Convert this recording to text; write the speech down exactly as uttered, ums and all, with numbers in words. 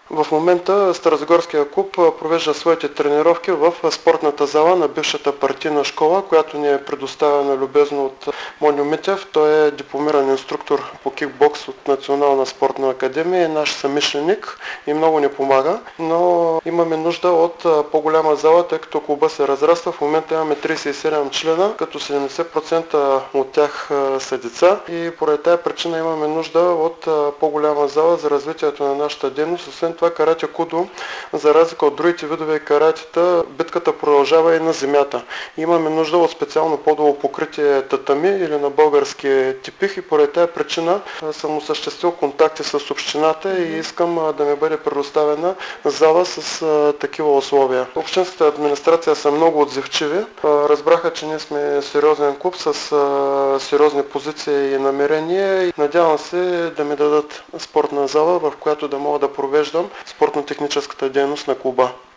В момента Старозагорския клуб провежда своите тренировки в спортната зала на бившата партийна школа, която ни е предоставена любезно от Моню Митев. Той е дипломиран инструктор по кикбокс от Национална спортна академия, е наш съмишленик и много ни помага, но имаме нужда от по-голяма зала, тъй като клуба се разраства. В момента имаме тридесет и седем члена, като седемдесет процента от тях са деца и поради тази причина имаме нужда от по-голяма зала за развитието на нашата дейност. Освен това, карате кудо, за разлика от другите видове каратета, битката продължава и на земята. Имаме нужда от специално по-долу покритие татами или на български типих и поради тази причина съм осъществил контакти с общината и искам да ми бъде предоставена зала с а, такива условия. Общинската администрация са много отзивчиви. А, разбраха, че ние сме сериозен клуб с а, сериозни позиции и намерения и надявам се да ми дадат спортна зала, в която да мога да провеждам спортно-техническата дейност на клуба.